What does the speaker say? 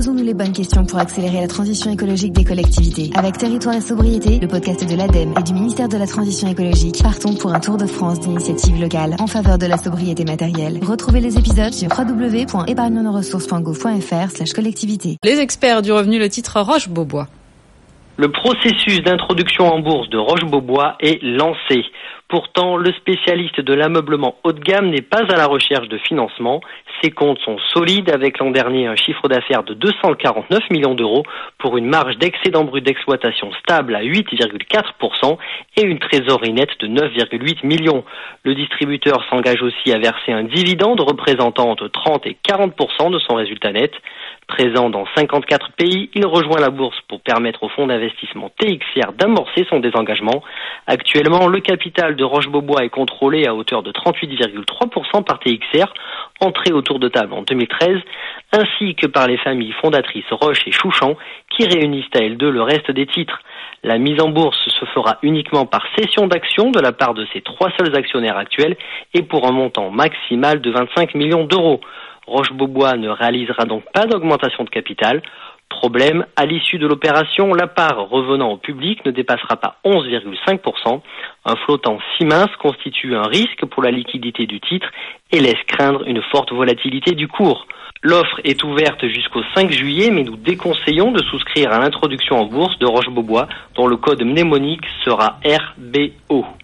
Posons-nous les bonnes questions pour accélérer la transition écologique des collectivités. Avec Territoire et Sobriété, le podcast de l'ADEME et du ministère de la Transition écologique, partons pour un tour de France d'initiatives locales en faveur de la sobriété matérielle. Retrouvez les épisodes sur www.épargnenosressources.gouv.fr/collectivité. Les experts du revenu, le titre Roche-Beaubois. Le processus d'introduction en bourse de Roche-Beaubois est lancé. Pourtant, le spécialiste de l'ameublement haut de gamme n'est pas à la recherche de financement. Ses comptes sont solides avec l'an dernier un chiffre d'affaires de 249 millions d'euros pour une marge d'excédent brut d'exploitation stable à 8,4% et une trésorerie nette de 9,8 millions. Le distributeur s'engage aussi à verser un dividende représentant entre 30 et 40% de son résultat net. Présent dans 54 pays, il rejoint la bourse pour permettre au fonds d'investissement TXR d'amorcer son désengagement. Actuellement, le capital de Roche-Beaubois est contrôlé à hauteur de 38,3% par TXR, entré autour de table en 2013, ainsi que par les familles fondatrices Roche et Chouchan, qui réunissent à elles deux le reste des titres. La mise en bourse se fera uniquement par cession d'actions de la part de ces trois seuls actionnaires actuels et pour un montant maximal de 25 millions d'euros. Roche-Beaubois ne réalisera donc pas d'augmentation de capital. Problème, à l'issue de l'opération, la part revenant au public ne dépassera pas 11,5%. Un flottant si mince constitue un risque pour la liquidité du titre et laisse craindre une forte volatilité du cours. L'offre est ouverte jusqu'au 5 juillet, mais nous déconseillons de souscrire à l'introduction en bourse de Roche-Beaubois, dont le code mnémonique sera RBO.